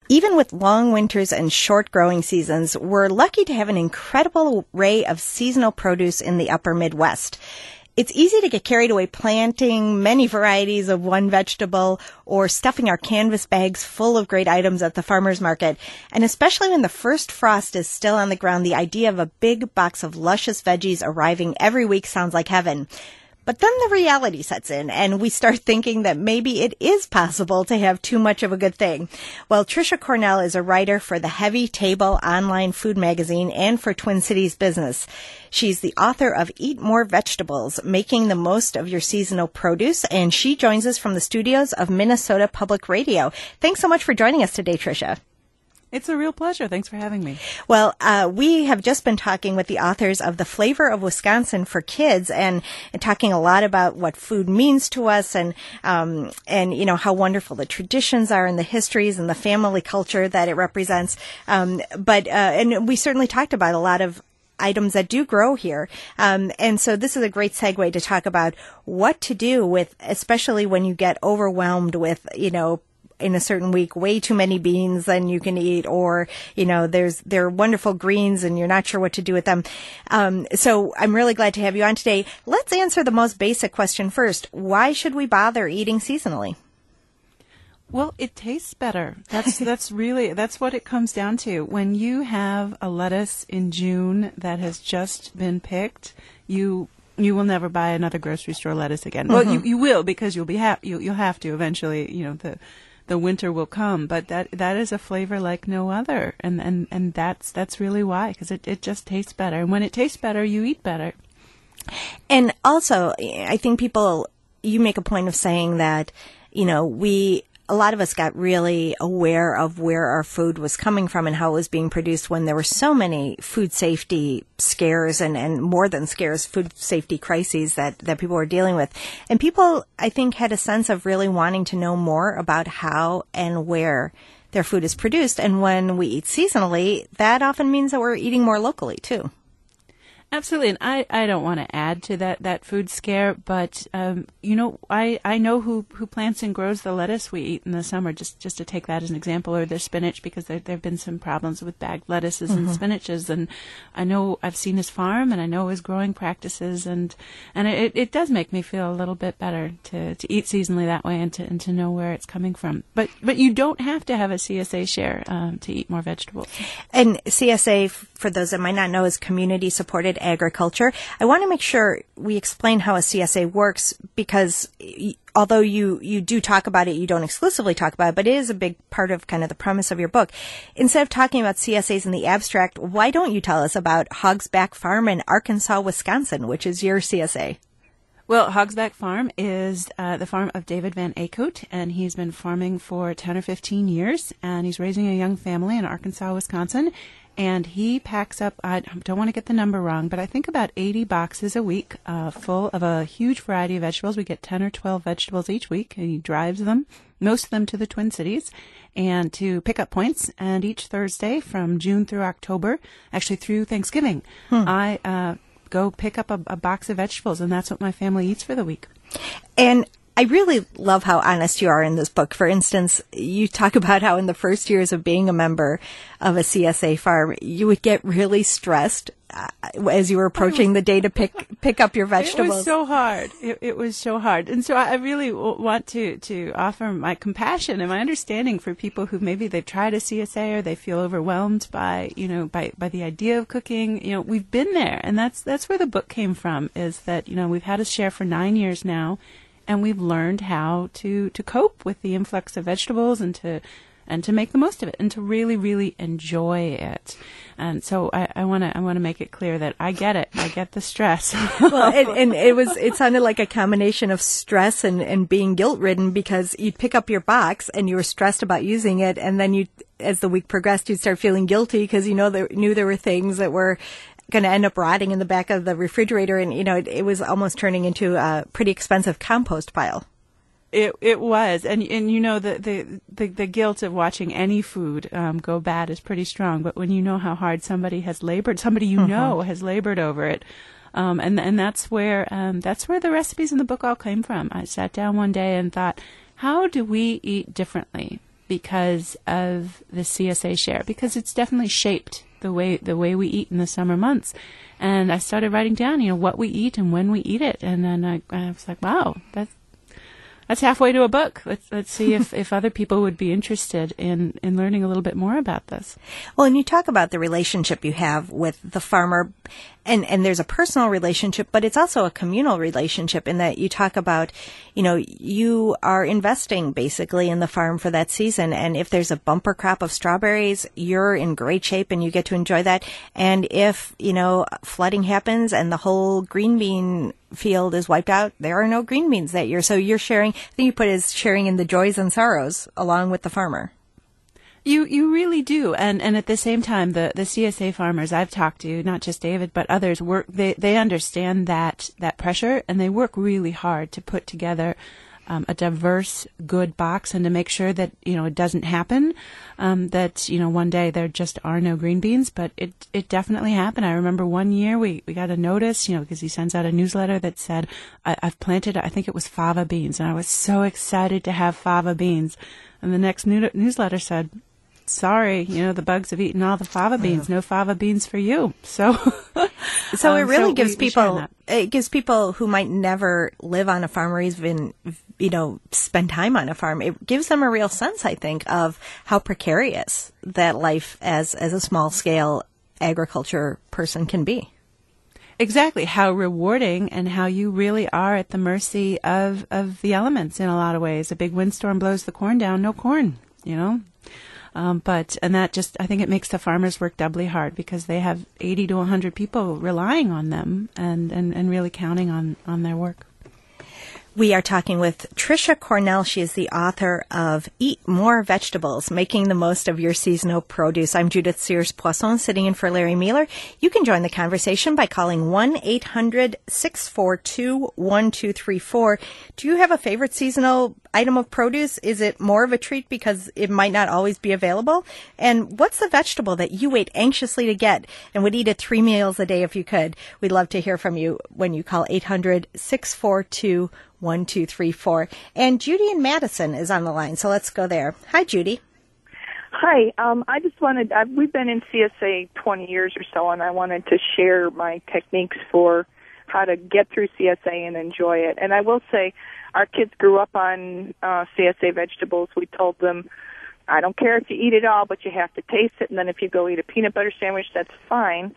Even with long winters and short growing seasons, we're lucky to have an incredible array of seasonal produce in the upper Midwest. It's easy to get carried away planting many varieties of one vegetable or stuffing our canvas bags full of great items at the farmer's market. And especially when the first frost is still on the ground, the idea of a big box of luscious veggies arriving every week sounds like heaven. But then the reality sets in, and we start thinking that maybe it is possible to have too much of a good thing. Well, Tricia Cornell is a writer for the Heavy Table online food magazine and for Twin Cities Business. She's the author of Eat More Vegetables, Making the Most of Your Seasonal Produce, and she joins us from the studios of Minnesota Public Radio. Thanks so much for joining us today, Tricia. It's a real pleasure. Thanks for having me. Well, we have just been talking with the authors of The Flavor of Wisconsin for Kids and talking a lot about what food means to us and you know, how wonderful the traditions are and the histories and the family culture that it represents. And we certainly talked about a lot of items that do grow here. And so this is a great segue to talk about what to do with, especially when you get overwhelmed with, you know, in a certain week, way too many beans than you can eat, or, you know, there are wonderful greens and you're not sure what to do with them. So I'm really glad to have you on today. Let's answer the most basic question first. Why should we bother eating seasonally? Well, it tastes better. That's what it comes down to. When you have a lettuce in June that has just been picked, you will never buy another grocery store lettuce again. Mm-hmm. Well, you will, because you'll have to eventually. You know, the winter will come, but that is a flavor like no other, and that's really why, because it just tastes better, and when it tastes better, you eat better. And also, I think you make a point of saying that, you know, a lot of us got really aware of where our food was coming from and how it was being produced when there were so many food safety scares and more than scares, food safety crises that people were dealing with. And people, I think, had a sense of really wanting to know more about how and where their food is produced. And when we eat seasonally, that often means that we're eating more locally, too. Absolutely, and I don't want to add to that food scare, but you know, I know who plants and grows the lettuce we eat in the summer, just to take that as an example, or the spinach, because there have been some problems with bagged lettuces and spinaches, and I know I've seen his farm and I know his growing practices, and it does make me feel a little bit better to eat seasonally that way and to know where it's coming from. But you don't have to have a CSA share to eat more vegetables. And CSA, for those that might not know, is community supported agriculture. I want to make sure we explain how a CSA works, because although you do talk about it, you don't exclusively talk about it, but it is a big part of kind of the premise of your book. Instead of talking about CSAs in the abstract, why don't you tell us about Hogsback Farm in Arkansas, Wisconsin, which is your CSA? Well, Hogsback Farm is the farm of David Van Acote, and he's been farming for 10 or 15 years, and he's raising a young family in Arkansas, Wisconsin. And he packs up, I don't want to get the number wrong, but I think about 80 boxes a week full of a huge variety of vegetables. We get 10 or 12 vegetables each week, and he drives them, most of them to the Twin Cities, and to pick up points. And each Thursday from June through October, actually through Thanksgiving, I go pick up a box of vegetables, and that's what my family eats for the week. And I really love how honest you are in this book. For instance, you talk about how in the first years of being a member of a CSA farm, you would get really stressed as you were approaching the day to pick up your vegetables. It was so hard. It was so hard. And so I really want to offer my compassion and my understanding for people who maybe they've tried a CSA or they feel overwhelmed by the idea of cooking. You know, we've been there, and that's where the book came from, is that, you know, we've had a share for 9 years now. And we've learned how to cope with the influx of vegetables and to make the most of it and to really, really enjoy it. And so I want to make it clear that I get it. I get the stress. Well, and it sounded like a combination of stress and being guilt-ridden, because you'd pick up your box and you were stressed about using it, and then as the week progressed, you'd start feeling guilty because knew there were things that were going to end up rotting in the back of the refrigerator, and it was almost turning into a pretty expensive compost pile. It was, and you know, the guilt of watching any food go bad is pretty strong. But when you know how hard somebody has labored over it, and that's where the recipes in the book all came from. I sat down one day and thought, how do we eat differently? because of the CSA share, because it's definitely shaped the way we eat in the summer months. And I started writing down, what we eat and when we eat it. And then I was like, wow, that's halfway to a book. Let's see if other people would be interested in learning a little bit more about this. Well, and you talk about the relationship you have with the farmer, and there's a personal relationship, but it's also a communal relationship in that you talk about, you are investing basically in the farm for that season. And if there's a bumper crop of strawberries, you're in great shape and you get to enjoy that. And if, flooding happens and the whole green bean field is wiped out, there are no green beans that year. So you're sharing, I think you put it as sharing in the joys and sorrows along with the farmer. You really do. And at the same time, the CSA farmers I've talked to, not just David, but others, they understand that pressure, and they work really hard to put together a diverse, good box and to make sure that, it doesn't happen, that, one day there just are no green beans, but it definitely happened. I remember one year we got a notice, because he sends out a newsletter that said, I've planted, I think it was fava beans, and I was so excited to have fava beans. And the next newsletter said, sorry, the bugs have eaten all the fava beans. No fava beans for you. So, so it really gives people who might never live on a farm or even, spend time on a farm. It gives them a real sense, I think, of how precarious that life as a small scale agriculture person can be. Exactly. How rewarding, and how you really are at the mercy of the elements in a lot of ways. A big windstorm blows the corn down, no corn, I think it makes the farmers work doubly hard because they have 80 to 100 people relying on them and really counting on their work. We are talking with Tricia Cornell. She is the author of Eat More Vegetables, Making the Most of Your Seasonal Produce. I'm Judith Sears-Poisson, sitting in for Larry Mueller. You can join the conversation by calling 1-800-642-1234. Do you have a favorite seasonal item of produce? Is it more of a treat because it might not always be available? And what's the vegetable that you wait anxiously to get and would eat it 3 meals a day if you could? We'd love to hear from you when you call 800-642-1234. And Judy in Madison is on the line, so let's go there. Hi, Judy. Hi. I just wanted, we've been in CSA 20 years or so, and I wanted to share my techniques for how to get through CSA and enjoy it. And I will say, our kids grew up on CSA vegetables. We told them, I don't care if you eat it all, but you have to taste it, and then if you go eat a peanut butter sandwich, that's fine.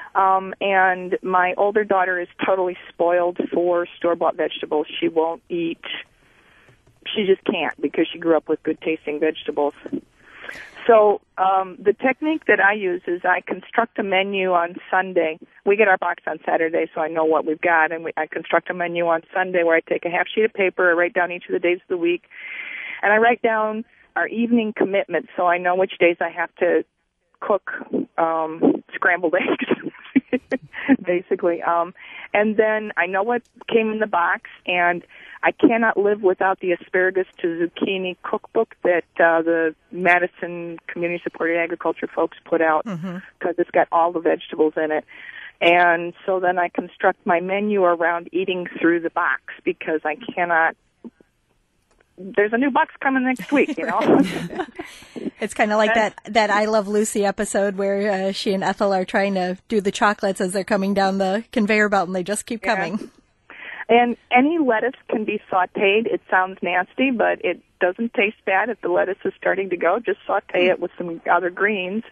And my older daughter is totally spoiled for store-bought vegetables. She won't eat, she just can't because she grew up with good-tasting vegetables. So the technique that I use is I construct a menu on Sunday. We get our box on Saturday, so I know what we've got, and I construct a menu on Sunday where I take a half sheet of paper, I write down each of the days of the week, and I write down our evening commitments so I know which days I have to cook scrambled eggs, basically. And then I know what came in the box, and I cannot live without the asparagus to zucchini cookbook that the Madison Community Supported Agriculture folks put out because it's got all the vegetables in it. And so then I construct my menu around eating through the box because I cannot. There's a new box coming next week, It's kind of like that I Love Lucy episode where she and Ethel are trying to do the chocolates as they're coming down the conveyor belt, and they just keep coming. And any lettuce can be sautéed. It sounds nasty, but it doesn't taste bad if the lettuce is starting to go. Just sauté it with some other greens.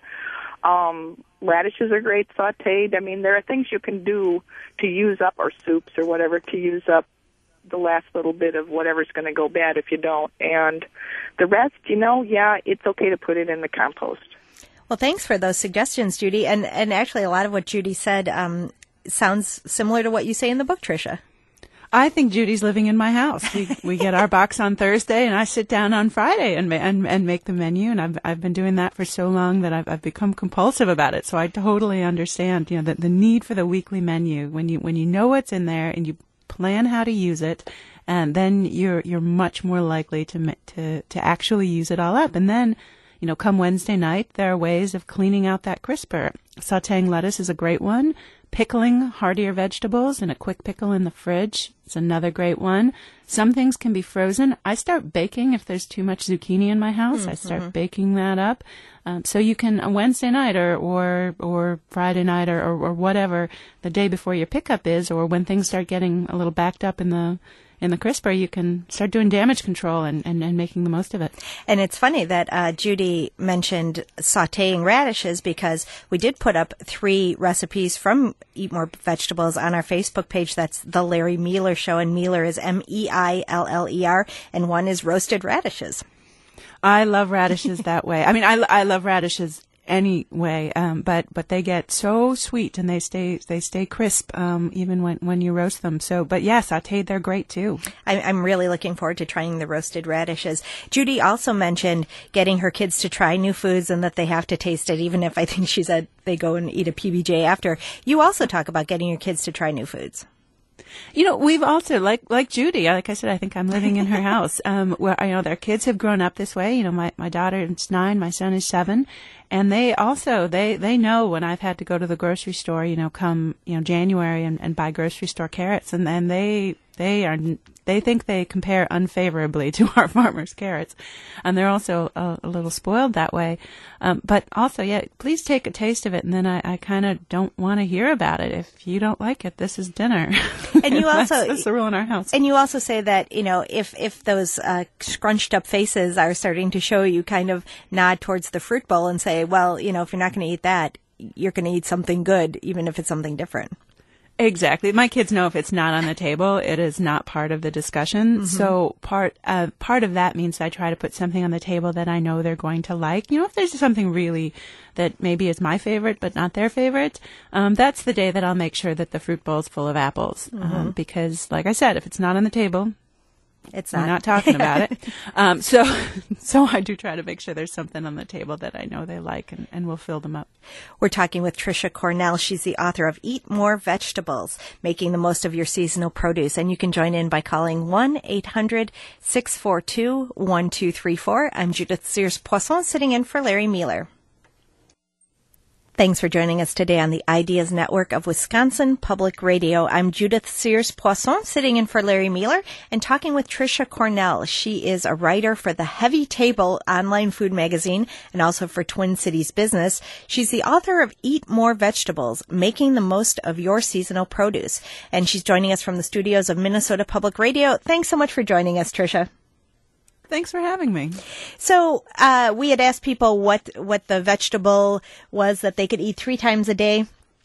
Radishes are great sautéed. I mean, there are things you can do to use up, or soups or whatever, to use up the last little bit of whatever's going to go bad if you don't. And the rest, it's okay to put it in the compost. Well, thanks for those suggestions, Judy. And actually, a lot of what Judy said sounds similar to what you say in the book, Tricia. I think Judy's living in my house. We get our box on Thursday, and I sit down on Friday and make the menu. And I've been doing that for so long that I've become compulsive about it. So I totally understand, that the need for the weekly menu when you know what's in there and you plan how to use it, and then you're much more likely to actually use it all up. And then, come Wednesday night, there are ways of cleaning out that crisper. Sautéing lettuce is a great one, Pickling hardier vegetables and a quick pickle in the fridge is another great one. Some things can be frozen. I start baking if there's too much zucchini in my house. I start baking that up. So you can, Wednesday night or Friday night or whatever the day before your pickup is, or when things start getting a little backed up in the crisper, you can start doing damage control and making the most of it. And it's funny that Judy mentioned sautéing radishes, because we did put up 3 recipes from Eat More Vegetables on our Facebook page. That's The Larry Meiler Show, and Meiler is Meiller, and one is roasted radishes. I love radishes that way. I mean, I love radishes anyway, but they get so sweet and they stay crisp even when you roast them. So, but yeah, sautéed, they're great too. I'm really looking forward to trying the roasted radishes. Judy also mentioned getting her kids to try new foods and that they have to taste it, even if I think she said they go and eat a PBJ after. You also talk about getting your kids to try new foods. You know, we've also, like Judy, like I said, I think I'm living in her house, where, their kids have grown up this way. You know, my daughter is 9, my son is 7, and they also, they know when I've had to go to the grocery store, come, January and buy grocery store carrots, and then they think they compare unfavorably to our farmers' carrots, and they're also a little spoiled that way. But also, yeah, please take a taste of it, and then I kind of don't want to hear about it. If you don't like it, this is dinner. And you also that's the rule in our house. And you also say that if those scrunched up faces are starting to show, you kind of nod towards the fruit bowl and say, well, if you're not going to eat that, you're going to eat something good, even if it's something different. Exactly. My kids know if it's not on the table, it is not part of the discussion. Mm-hmm. So part of that means I try to put something on the table that I know they're going to like. If there's something really that maybe is my favorite but not their favorite, that's the day that I'll make sure that the fruit bowl's full of apples. Mm-hmm. Because, like I said, if it's not on the table, we're not talking about it. So I do try to make sure there's something on the table that I know they like, and we'll fill them up. We're talking with Tricia Cornell. She's the author of Eat More Vegetables, Making the Most of Your Seasonal Produce. And you can join in by calling 1-800-642-1234. I'm Judith Sears-Poisson, sitting in for Larry Meiler. Thanks for joining us today on the Ideas Network of Wisconsin Public Radio. I'm Judith Sears-Poisson, sitting in for Larry Meiler, and talking with Tricia Cornell. She is a writer for the Heavy Table online food magazine and also for Twin Cities Business. She's the author of Eat More Vegetables, Making the Most of Your Seasonal Produce. And she's joining us from the studios of Minnesota Public Radio. Thanks so much for joining us, Tricia. Thanks for having me. So we had asked people what the vegetable was that they could eat 3 times a day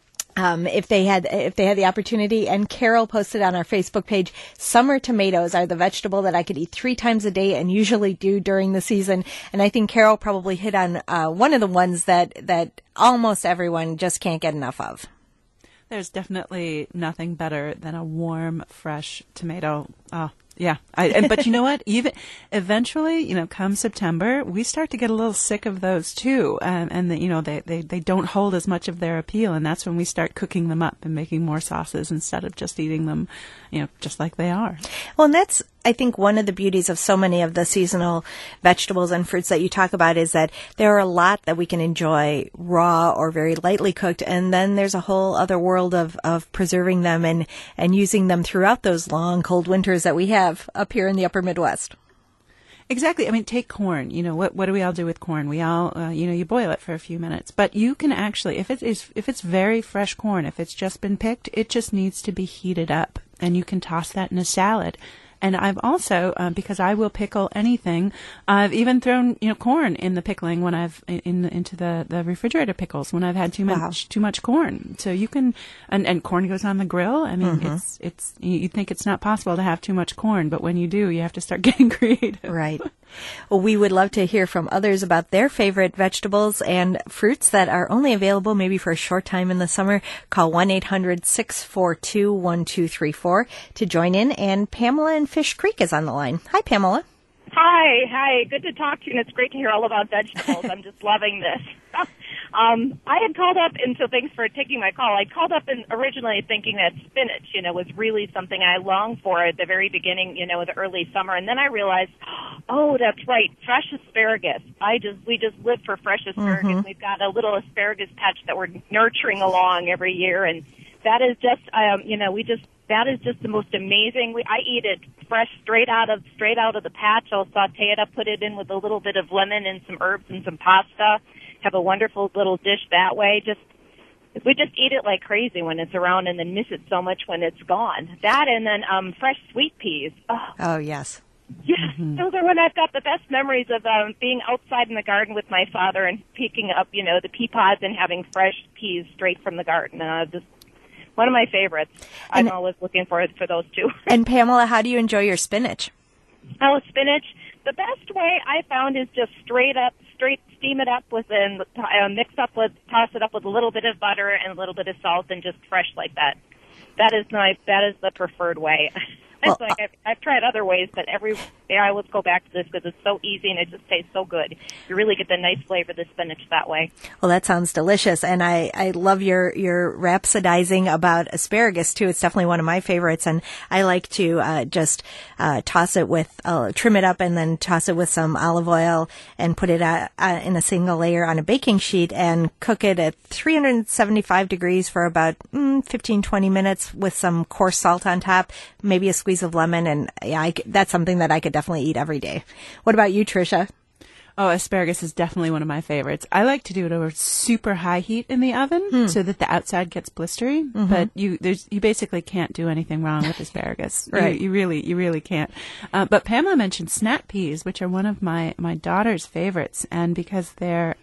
if they had the opportunity. And Carol posted on our Facebook page, summer tomatoes are the vegetable that I could eat 3 times a day and usually do during the season. And I think Carol probably hit on one of the ones that almost everyone just can't get enough of. There's definitely nothing better than a warm, fresh tomato. Oh, yeah. But you know what? Even eventually, come September, we start to get a little sick of those too. They don't hold as much of their appeal. And that's when we start cooking them up and making more sauces instead of just eating them, just like they are. Well, and that's, I think, one of the beauties of so many of the seasonal vegetables and fruits that you talk about is that there are a lot that we can enjoy raw or very lightly cooked. And then there's a whole other world of preserving them and using them throughout those long, cold winters that we have up here in the upper Midwest. Exactly. I mean, take corn. What do we all do with corn? We all, you boil it for a few minutes. But you can actually, if it's very fresh corn, if it's just been picked, it just needs to be heated up. And you can toss that in a salad. And I've also, because I will pickle anything, I've even thrown, corn in the pickling when I've into the refrigerator pickles when I've had too much corn. So you can, and corn goes on the grill. I mean, it's you think it's not possible to have too much corn, but when you do, you have to start getting creative. Right. Well, we would love to hear from others about their favorite vegetables and fruits that are only available maybe for a short time in the summer. Call 1-800-642-1234 to join in. And Pamela in Fish Creek is on the line. Hi, Pamela. Hi. Good to talk to you, and it's great to hear all about vegetables. I'm just loving this. I had called up, and so thanks for taking my call. I called up and originally thinking that spinach, was really something I longed for at the very beginning, of the early summer, and then I realized, oh, that's right, fresh asparagus. We just live for fresh asparagus. We've got a little asparagus patch that we're nurturing along every year, and that is just, that is just the most amazing. I eat it fresh, straight out of the patch. I'll saute it up, put it in with a little bit of lemon and some herbs and some pasta. Have a wonderful little dish that way. We just eat it like crazy when it's around, and then miss it so much when it's gone. That and then fresh sweet peas. Oh yes. Yeah, those are when I've got the best memories of being outside in the garden with my father and picking up, the pea pods and having fresh peas straight from the garden. Just one of my favorites. I'm always looking for those two. And Pamela, how do you enjoy your spinach? Oh, spinach. The best way I found is just straight steam it up toss it up with a little bit of butter and a little bit of salt and just fresh like that. That is the preferred way. It's like I've tried other ways, but I always go back to this because it's so easy and it just tastes so good. You really get the nice flavor of the spinach that way. Well, that sounds delicious, and I love your rhapsodizing about asparagus too. It's definitely one of my favorites, and I like to just toss it with trim it up and then toss it with some olive oil and put it in a single layer on a baking sheet and cook it at 375 degrees for about 15-20 minutes with some coarse salt on top, maybe a squeeze of lemon, and that's something that I could definitely eat every day. What about you, Tricia? Oh, asparagus is definitely one of my favorites. I like to do it over super high heat in the oven so that the outside gets blistery. Mm-hmm. But you basically can't do anything wrong with asparagus. Right. You really can't. But Pamela mentioned snap peas, which are one of my daughter's favorites, and because they're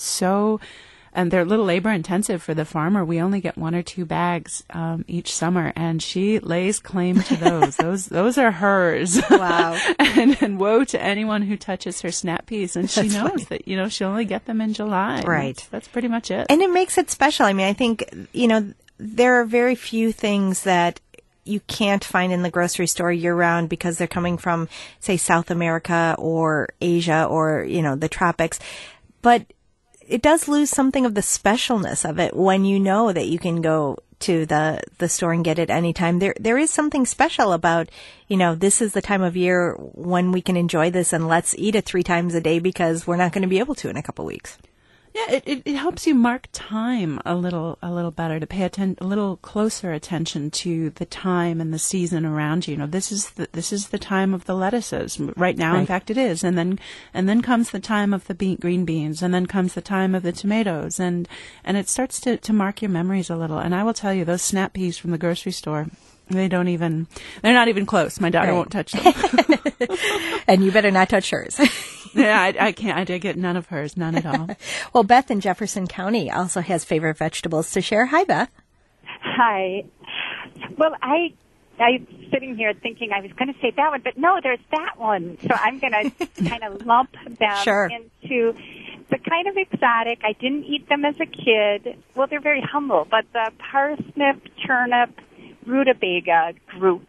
and they're a little labor intensive for the farmer. We only get 1 or 2 bags each summer, and she lays claim to those. Those are hers. Wow! and woe to anyone who touches her snap peas. And she knows that she'll only get them in July. Right. That's pretty much it. And it makes it special. I mean, I think there are very few things that you can't find in the grocery store year-round because they're coming from, say, South America or Asia or the tropics, but it does lose something of the specialness of it when you know that you can go to the store and get it anytime. There is something special about, this is the time of year when we can enjoy this, and let's eat it 3 times a day because we're not going to be able to in a couple weeks. Yeah, it helps you mark time a little better, to pay a little closer attention to the time and the season around you. This is the time of the lettuces right now. Right. In fact, it is, and then comes the time of the green beans, and then comes the time of the tomatoes, and it starts to mark your memories a little. And I will tell you, those snap peas from the grocery store, they're not even close. My daughter won't touch them. And you better not touch hers. Yeah, I can't. I did get none of hers, none at all. Well, Beth in Jefferson County also has favorite vegetables to share. Hi, Beth. Hi. Well, I'm sitting here thinking I was going to say that one, but no, there's that one. So I'm going to kind of lump them into the kind of exotic. I didn't eat them as a kid. Well, they're very humble, but the parsnip, turnip, rutabaga group.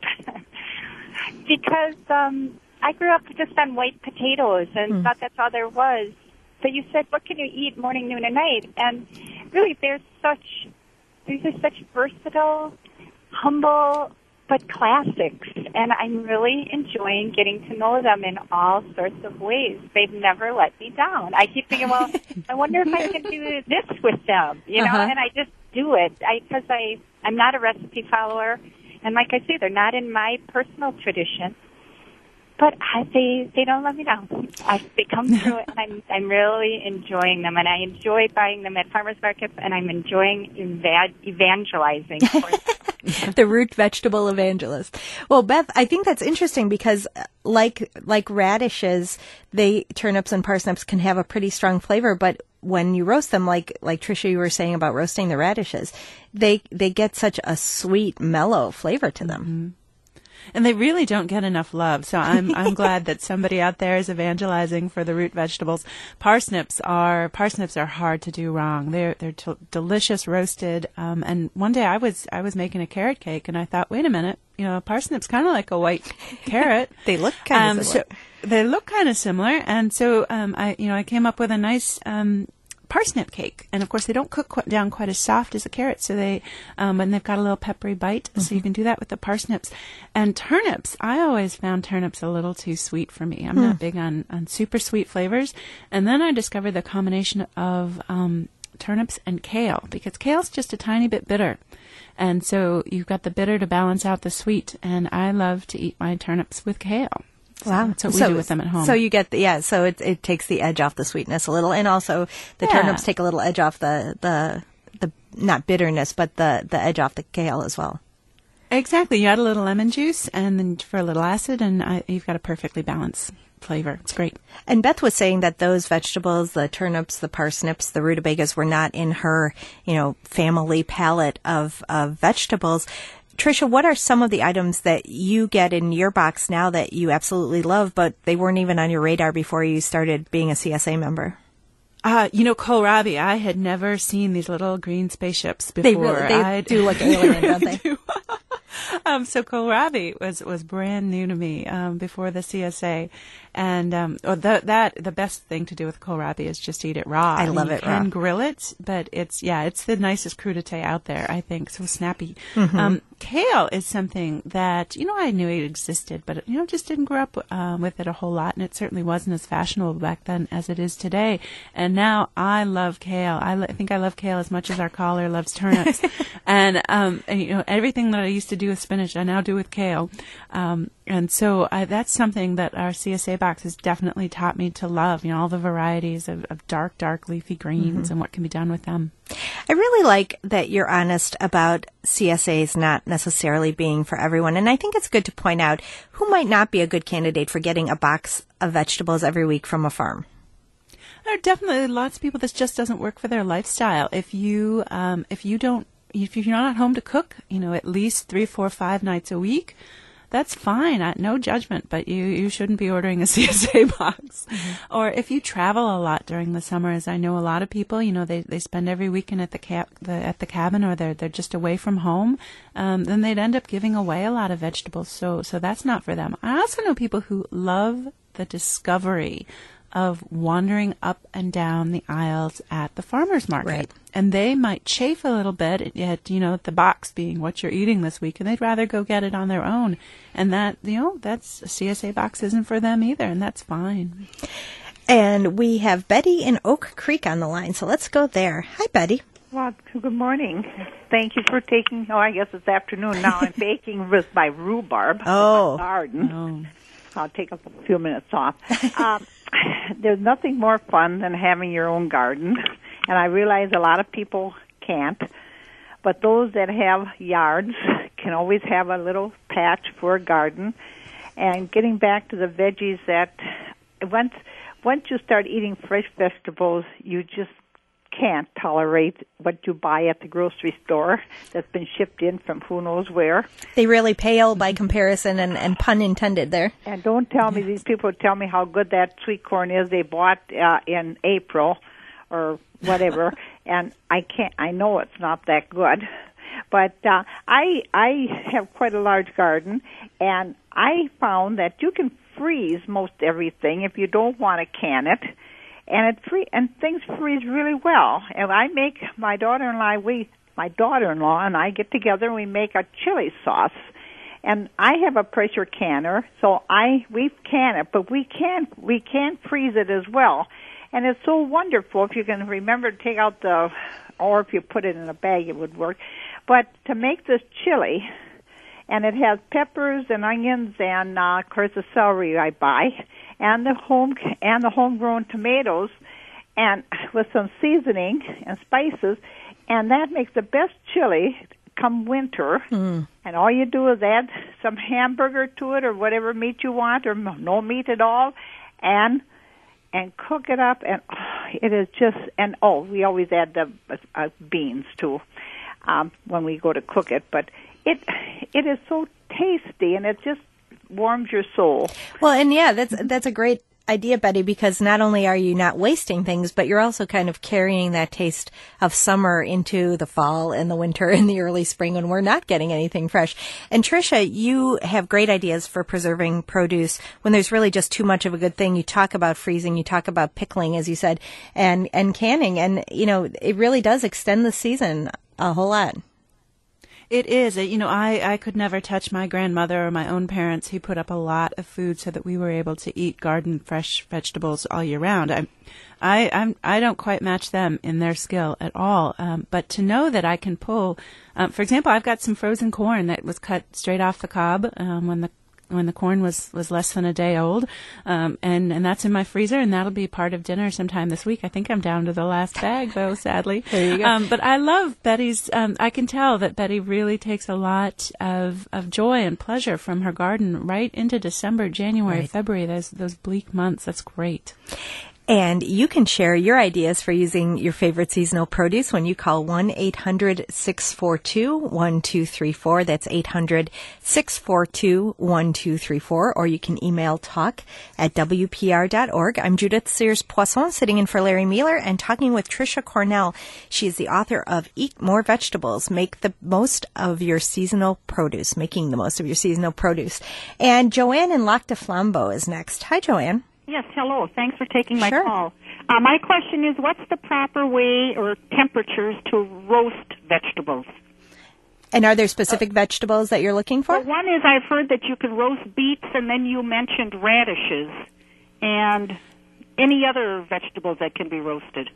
Because I grew up just on white potatoes and thought that's all there was. But you said, what can you eat morning, noon, and night? And really, these are such versatile, humble, but classics. And I'm really enjoying getting to know them in all sorts of ways. They've never let me down. I keep thinking, well, I wonder if I can do this with them, and I just do it. Because I'm not a recipe follower. And like I say, they're not in my personal tradition. But they don't let me down. They come through, and I'm really enjoying them, and I enjoy buying them at farmers markets, and I'm enjoying evangelizing. The root vegetable evangelist. Well, Beth, I think that's interesting because, like radishes, turnips and parsnips can have a pretty strong flavor, but when you roast them, like Tricia, you were saying about roasting the radishes, they get such a sweet, mellow flavor to them. Mm-hmm. And they really don't get enough love. So I'm glad that somebody out there is evangelizing for the root vegetables. Parsnips are hard to do wrong. They're delicious roasted. And one day I was making a carrot cake, and I thought, wait a minute, a parsnip's kind of like a white carrot. They look kind of similar. So they look kind of similar, and so I came up with a nice parsnip cake, and of course they don't cook down quite as soft as a carrot, so and they've got a little peppery bite, so you can do that with the parsnips. And turnips, I always found turnips a little too sweet for me. I'm not big on super sweet flavors. And then I discovered the combination of turnips and kale, because kale's just a tiny bit bitter. And so you've got the bitter to balance out the sweet. And I love to eat my turnips with kale. So wow. That's what we do with them at home. So you get so it takes the edge off the sweetness a little, and also the turnips take a little edge off the not bitterness, but the edge off the kale as well. Exactly. You add a little lemon juice and then for a little acid, and you've got a perfectly balanced flavor. It's great. And Beth was saying that those vegetables, the turnips, the parsnips, the rutabagas, were not in her, family palette of vegetables. Tricia, what are some of the items that you get in your box now that you absolutely love, but they weren't even on your radar before you started being a CSA member? Kohlrabi, I had never seen these little green spaceships before. They do look alien, don't they? Do. So kohlrabi was brand new to me before the CSA, and the best thing to do with kohlrabi is just eat it raw. I love it raw. You can grill it, but it's the nicest crudité out there, I think. So snappy. Mm-hmm. Kale is something that I knew it existed, but just didn't grow up with it a whole lot, and it certainly wasn't as fashionable back then as it is today. And now I love kale. I think I love kale as much as our caller loves turnips, and everything that I used to do with spinach, I now do with kale. And so that's something that our CSA box has definitely taught me to love, all the varieties of dark leafy greens and what can be done with them. I really like that you're honest about CSAs not necessarily being for everyone. And I think it's good to point out who might not be a good candidate for getting a box of vegetables every week from a farm. There are definitely lots of people this just doesn't work for their lifestyle. If you're not at home to cook, at least 3, 4, 5 nights a week, that's fine. No judgment, but you shouldn't be ordering a CSA box. Mm-hmm. Or if you travel a lot during the summer, as I know a lot of people, they spend every weekend at the cabin, or they're just away from home, then they'd end up giving away a lot of vegetables. So that's not for them. I also know people who love the discovery of wandering up and down the aisles at the farmer's market. Right. And they might chafe a little bit at the box being what you're eating this week, and they'd rather go get it on their own. And that's a CSA box isn't for them either, and that's fine. And we have Betty in Oak Creek on the line, so let's go there. Hi, Betty. Well, good morning. Thank you for taking, I guess it's afternoon now. I'm baking with my rhubarb in my garden. Oh. I'll take a few minutes off. There's nothing more fun than having your own garden, and I realize a lot of people can't, but those that have yards can always have a little patch for a garden. And getting back to the veggies, that once you start eating fresh vegetables, you just can't tolerate what you buy at the grocery store that's been shipped in from who knows where. They really pale by comparison, and pun intended there. And don't tell me, these people tell me how good that sweet corn is they bought in April or whatever, and I know it's not that good. But I have quite a large garden, and I found that you can freeze most everything if you don't want to can it. And things freeze really well. And I make my daughter-in-law and I get together and we make a chili sauce. And I have a pressure canner, so we can it, but we can freeze it as well. And it's so wonderful if you can remember to take out or if you put it in a bag, it would work. But to make this chili, and it has peppers and onions and of course the celery I buy, and the homegrown tomatoes, and with some seasoning and spices, and that makes the best chili come winter. And all you do is add some hamburger to it, or whatever meat you want, or no meat at all, and cook it up. And it is just, and we always add the beans too when we go to cook it. But it is so tasty, and it just warms your soul. Well, and yeah, that's a great idea, Betty, because not only are you not wasting things, but you're also kind of carrying that taste of summer into the fall and the winter and the early spring when we're not getting anything fresh. And Tricia, you have great ideas for preserving produce when there's really just too much of a good thing. You talk about freezing, you talk about pickling, as you said, and canning, and it really does extend the season a whole lot. It is. I could never touch my grandmother or my own parents who put up a lot of food so that we were able to eat garden fresh vegetables all year round. I don't quite match them in their skill at all. But to know that I can pull, for example, I've got some frozen corn that was cut straight off the cob when the corn was less than a day old, and that's in my freezer, and that'll be part of dinner sometime this week. I think I'm down to the last bag, though, sadly. There you go. But I love Betty's. I can tell that Betty really takes a lot of joy and pleasure from her garden right into December, January, right. February. Those bleak months. That's great. And you can share your ideas for using your favorite seasonal produce when you call 1-800-642-1234. That's 800-642-1234. Or you can email talk@wpr.org. I'm Judith Sears-Poisson, sitting in for Larry Mueller and talking with Tricia Cornell. She is the author of Eat More Vegetables, Make the Most of Your Seasonal Produce, Making the Most of Your Seasonal Produce. And Joanne in Lac de Flambeau is next. Hi, Joanne. Yes, hello. Thanks for taking my Sure. call. My question is, what's the proper way or temperatures to roast vegetables? And are there specific vegetables that you're looking for? Well, one is I've heard that you can roast beets, and then you mentioned radishes, and any other vegetables that can be roasted.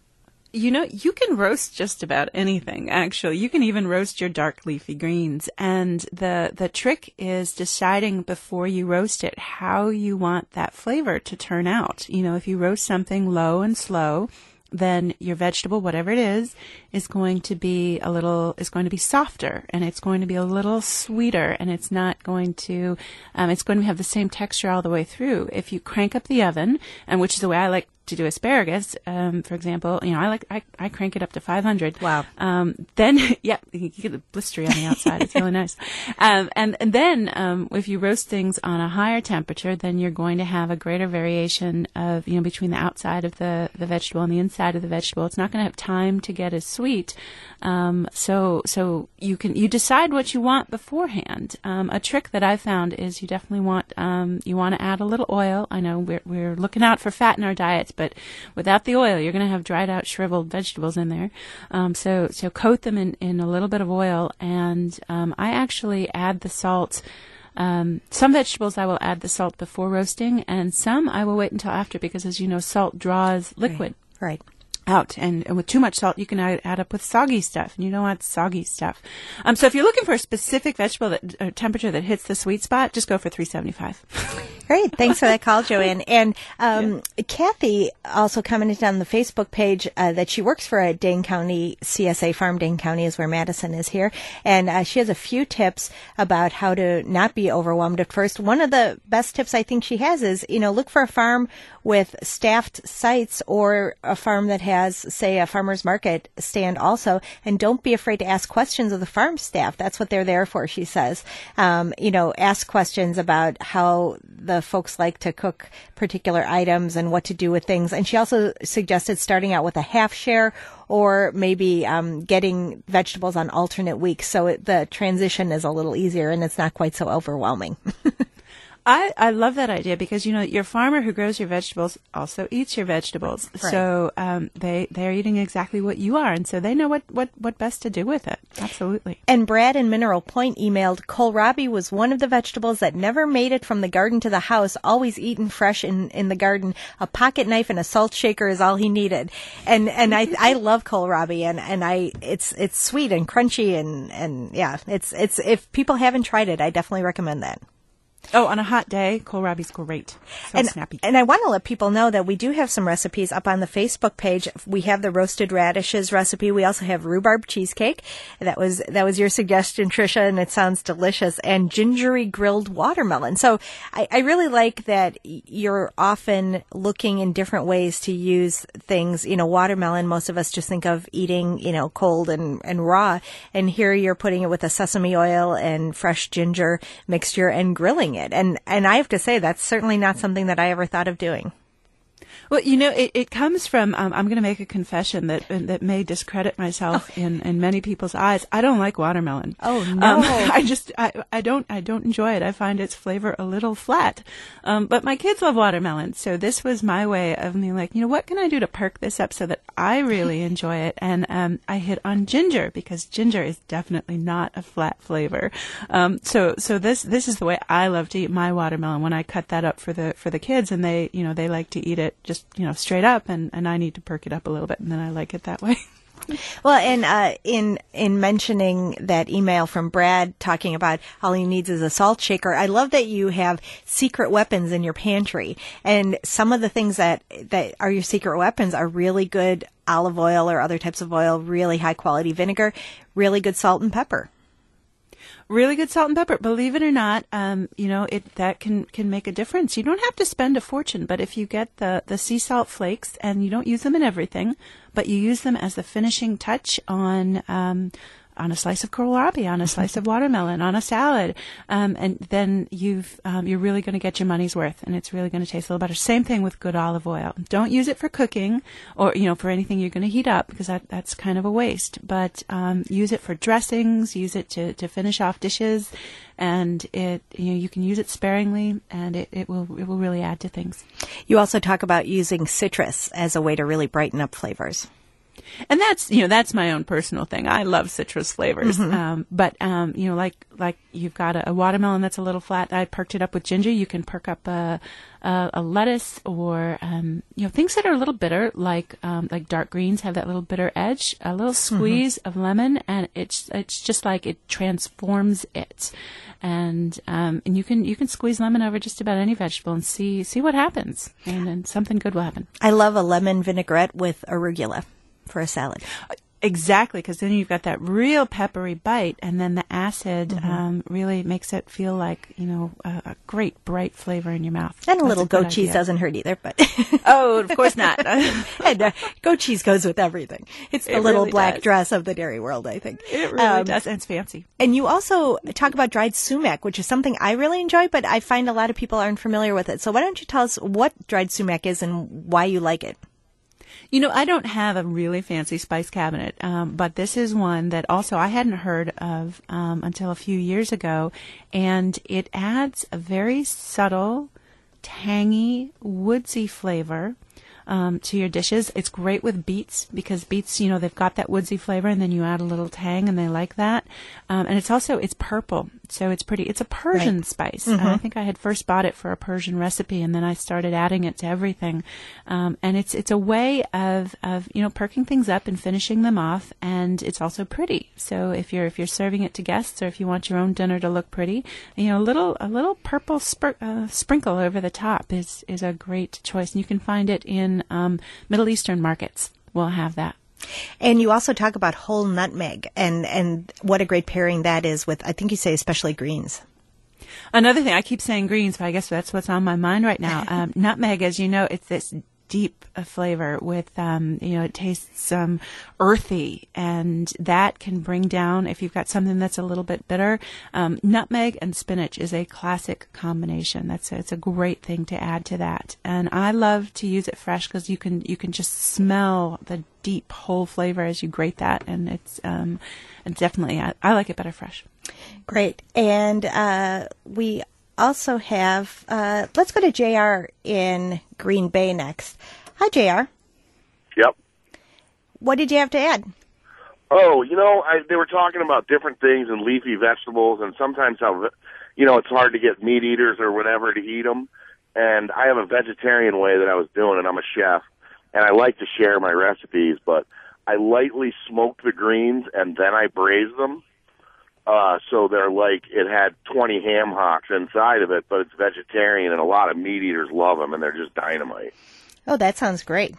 You can roast just about anything, actually. You can even roast your dark leafy greens. And the trick is deciding before you roast it how you want that flavor to turn out. If you roast something low and slow, then your vegetable, whatever it is going to be softer, and it's going to be a little sweeter, and it's not going to, it's going to have the same texture all the way through. If you crank up the oven, and which is the way I like to do asparagus, for example, I crank it up to 500. Wow. Then, yeah, you get a blistery on the outside. It's really nice. And then, if you roast things on a higher temperature, then you're going to have a greater variation of, between the outside of the vegetable and the inside of the vegetable. It's not going to have time to get as sweet. So you decide what you want beforehand. A trick that I found is you definitely want to add a little oil. I know we're looking out for fat in our diets, but without the oil, you're going to have dried out, shriveled vegetables in there. So coat them in a little bit of oil, and I actually add the salt. Some vegetables I will add the salt before roasting, and some I will wait until after, because, as you know, salt draws liquid. Right. Out, and with too much salt, you can add up with soggy stuff, and you don't want soggy stuff. So if you're looking for a specific vegetable temperature that hits the sweet spot, just go for 375. Great. Thanks for that call, Joanne. And Kathy also commented on the Facebook page that she works for a Dane County CSA farm. Dane County is where Madison is here. And she has a few tips about how to not be overwhelmed at first. One of the best tips I think she has is, look for a farm with staffed sites, or a farm that has, say, a farmer's market stand also. And don't be afraid to ask questions of the farm staff. That's what they're there for, she says. Ask questions about how the folks like to cook particular items and what to do with things. And she also suggested starting out with a half share, or maybe getting vegetables on alternate weeks, so the transition is a little easier and it's not quite so overwhelming. I love that idea, because, your farmer who grows your vegetables also eats your vegetables. Right. So they're eating exactly what you are, and so they know what best to do with it. Absolutely. And Brad in Mineral Point emailed, kohlrabi was one of the vegetables that never made it from the garden to the house, always eaten fresh in the garden. A pocket knife and a salt shaker is all he needed. And I love kohlrabi, and it's sweet and crunchy, and yeah, it's if people haven't tried it, I definitely recommend that. Oh, on a hot day, kohlrabi's great. So snappy. And I want to let people know that we do have some recipes up on the Facebook page. We have the roasted radishes recipe. We also have rhubarb cheesecake. That was your suggestion, Tricia, and it sounds delicious. And gingery grilled watermelon. So I really like that you're often looking in different ways to use things. Watermelon, most of us just think of eating, cold and raw. And here you're putting it with a sesame oil and fresh ginger mixture and grilling it. And I have to say, that's certainly not something that I ever thought of doing. Well, it comes from, I'm going to make a confession that may discredit myself in many people's eyes. I don't like watermelon. Oh, no. I don't enjoy it. I find its flavor a little flat. But my kids love watermelon. So this was my way of being like, what can I do to perk this up so that I really enjoy it? And I hit on ginger, because ginger is definitely not a flat flavor. So this is the way I love to eat my watermelon, when I cut that up for the kids, and they like to eat it just, straight up, and I need to perk it up a little bit, and then I like it that way. Well, and in mentioning that email from Brad talking about all he needs is a salt shaker, I love that you have secret weapons in your pantry. And some of the things that are your secret weapons are really good olive oil or other types of oil, really high quality vinegar, really good salt and pepper. Really good salt and pepper. Believe it or not, that can make a difference. You don't have to spend a fortune, but if you get the sea salt flakes, and you don't use them in everything, but you use them as the finishing touch on a slice of kohlrabi, on a slice of watermelon, on a salad, and then you're really going to get your money's worth, and it's really going to taste a little better. Same thing with good olive oil. Don't use it for cooking or for anything you're going to heat up, because that's kind of a waste. But use it for dressings. Use it to finish off dishes, and you can use it sparingly, and it will really add to things. You also talk about using citrus as a way to really brighten up flavors. And that's my own personal thing. I love citrus flavors. Mm-hmm. But like you've got a watermelon that's a little flat. I perked it up with ginger. You can perk up a lettuce, or things that are a little bitter, like dark greens have that little bitter edge. A little squeeze of lemon, and it's just like it transforms it. And you can squeeze lemon over just about any vegetable and see what happens, and then something good will happen. I love a lemon vinaigrette with arugula for a salad. Exactly, because then you've got that real peppery bite, and then the acid really makes it feel like a great bright flavor in your mouth. And a little goat cheese doesn't hurt either, but oh, of course not. And goat cheese goes with everything. It's the little really black dress of the dairy world, I think. It really does, and it's fancy. And you also talk about dried sumac, which is something I really enjoy, but I find a lot of people aren't familiar with it. So why don't you tell us what dried sumac is and why you like it? I don't have a really fancy spice cabinet, but this is one that also I hadn't heard of until a few years ago, and it adds a very subtle, tangy, woodsy flavor to your dishes. It's great with beets, because beets, they've got that woodsy flavor, and then you add a little tang, and they like that. And it's purple, so it's pretty. It's a Persian spice. I think I had first bought it for a Persian recipe, and then I started adding it to everything. And it's a way of perking things up and finishing them off, and it's also pretty. So if you're serving it to guests, or if you want your own dinner to look pretty, a little purple sprinkle over the top is a great choice. And you can find it in Middle Eastern markets. We'll have that. And you also talk about whole nutmeg and what a great pairing that is with, I think you say, especially greens. Another thing, I keep saying greens, but I guess that's what's on my mind right now. Nutmeg, as you know, it's this deep flavor with, it tastes earthy, and that can bring down, if you've got something that's a little bit bitter, nutmeg and spinach is a classic combination. It's a great thing to add to that. And I love to use it fresh, because you can just smell the deep whole flavor as you grate that, and it's definitely, I like it better fresh. Great. And we also have, let's go to JR in Green Bay next. Hi, JR. Yep. What did you have to add? Oh, they were talking about different things and leafy vegetables, and sometimes how, it's hard to get meat eaters or whatever to eat them. And I have a vegetarian way that I was doing, and I'm a chef, and I like to share my recipes, but I lightly smoke the greens, and then I braise them. So they're like, it had 20 ham hocks inside of it, but it's vegetarian, and a lot of meat eaters love them, and they're just dynamite. Oh, that sounds great.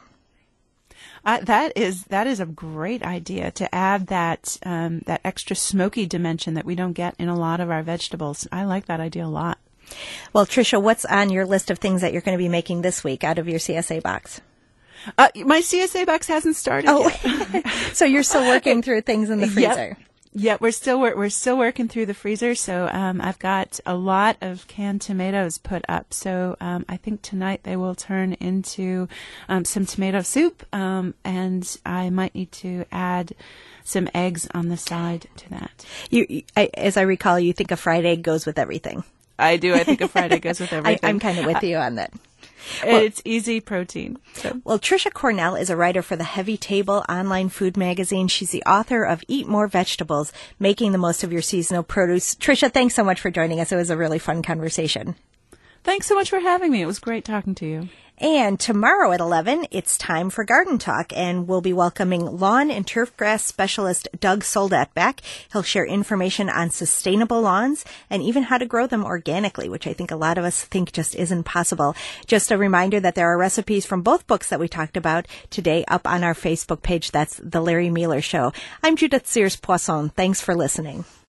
That is a great idea, to add that extra smoky dimension that we don't get in a lot of our vegetables. I like that idea a lot. Well, Tricia, what's on your list of things that you're going to be making this week out of your CSA box? My CSA box hasn't started yet. So you're still working through things in the freezer. Yeah, we're still working through the freezer. So I've got a lot of canned tomatoes put up. So I think tonight they will turn into some tomato soup, and I might need to add some eggs on the side to that. As I recall, you think a fried egg goes with everything. I do. I think a fried egg goes with everything. I'm kind of with you on that. It's easy protein. So. Well, Tricia Cornell is a writer for the Heavy Table online food magazine. She's the author of Eat More Vegetables, Making the Most of Your Seasonal Produce. Tricia, thanks so much for joining us. It was a really fun conversation. Thanks so much for having me. It was great talking to you. And tomorrow at 11, it's time for Garden Talk, and we'll be welcoming lawn and turfgrass specialist Doug Soldat back. He'll share information on sustainable lawns and even how to grow them organically, which I think a lot of us think just isn't possible. Just a reminder that there are recipes from both books that we talked about today up on our Facebook page. That's The Larry Mueller Show. I'm Judith Sears Poisson. Thanks for listening.